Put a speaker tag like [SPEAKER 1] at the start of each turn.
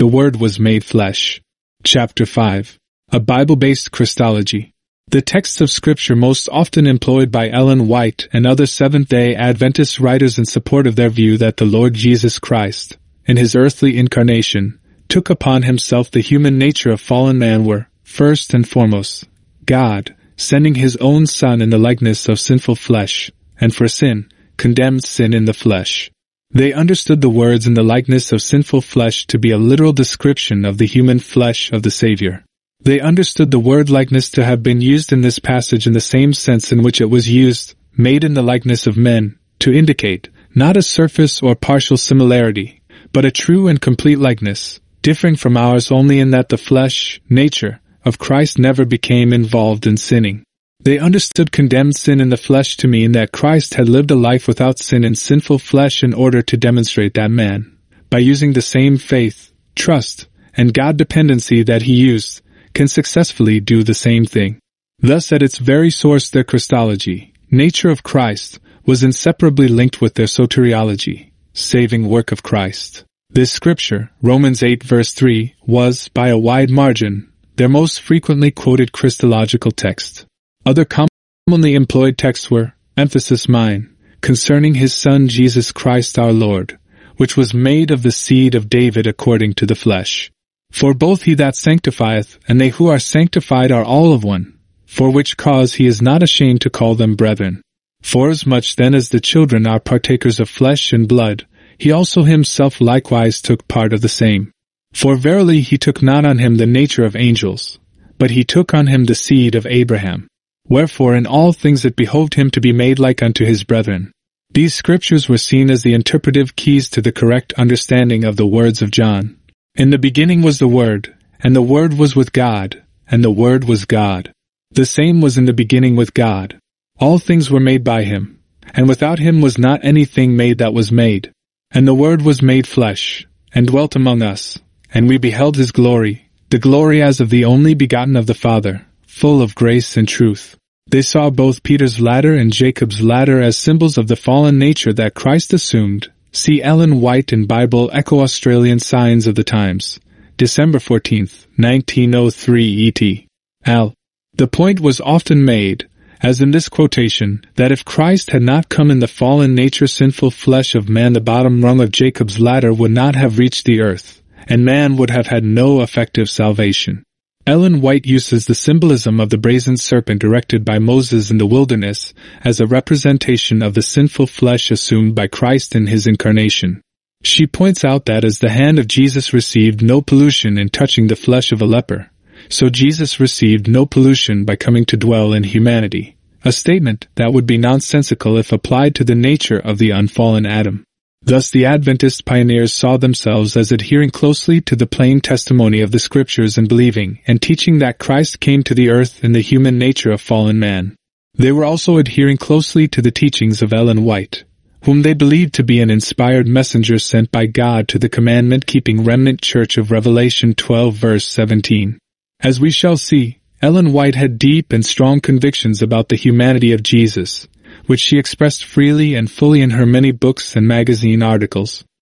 [SPEAKER 1] The Word was made flesh. Chapter 5. A Bible-based Christology. The texts of Scripture most often employed by Ellen White and other Seventh-day Adventist writers in support of their view that the Lord Jesus Christ, in his earthly incarnation, took upon himself the human nature of fallen man were, first and foremost, God, sending his own Son in the likeness of sinful flesh, and for sin, condemned sin in the flesh. They understood the words in the likeness of sinful flesh to be a literal description of the human flesh of the Savior. They understood the word likeness to have been used in this passage in the same sense in which it was used, made in the likeness of men, to indicate, not a surface or partial similarity, but a true and complete likeness, differing from ours only in that the flesh, nature, of Christ never became involved in sinning. They understood condemned sin in the flesh to mean that Christ had lived a life without sin in sinful flesh in order to demonstrate that man, by using the same faith, trust, and God dependency that he used, can successfully do the same thing. Thus, at its very source, their Christology, nature of Christ, was inseparably linked with their soteriology, saving work of Christ. This scripture, Romans 8 verse 3, was, by a wide margin, their most frequently quoted Christological text. Other commonly employed texts were, emphasis mine, concerning his Son Jesus Christ our Lord, which was made of the seed of David according to the flesh. For both he that sanctifieth and they who are sanctified are all of one, for which cause he is not ashamed to call them brethren. Forasmuch then as the children are partakers of flesh and blood, he also himself likewise took part of the same. For verily he took not on him the nature of angels, but he took on him the seed of Abraham. Wherefore in all things it behoved him to be made like unto his brethren. These scriptures were seen as the interpretive keys to the correct understanding of the words of John. In the beginning was the Word, and the Word was with God, and the Word was God. The same was in the beginning with God. All things were made by him, and without him was not anything made that was made. And the Word was made flesh, and dwelt among us, and we beheld his glory, the glory as of the only begotten of the Father, full of grace and truth. They saw both Peter's ladder and Jacob's ladder as symbols of the fallen nature that Christ assumed. See Ellen White in Bible Echo Australian Signs of the Times, December 14, 1903 ET. Al. The point was often made, as in this quotation, that if Christ had not come in the fallen nature sinful flesh of man, the bottom rung of Jacob's ladder would not have reached the earth, and man would have had no effective salvation. Ellen White uses the symbolism of the brazen serpent erected by Moses in the wilderness as a representation of the sinful flesh assumed by Christ in his incarnation. She points out that as the hand of Jesus received no pollution in touching the flesh of a leper, so Jesus received no pollution by coming to dwell in humanity, a statement that would be nonsensical if applied to the nature of the unfallen Adam. Thus the Adventist pioneers saw themselves as adhering closely to the plain testimony of the Scriptures and believing and teaching that Christ came to the earth in the human nature of fallen man. They were also adhering closely to the teachings of Ellen White, whom they believed to be an inspired messenger sent by God to the commandment-keeping remnant church of Revelation 12 verse 17. As we shall see, Ellen White had deep and strong convictions about the humanity of Jesus, which she expressed freely and fully in her many books and magazine articles.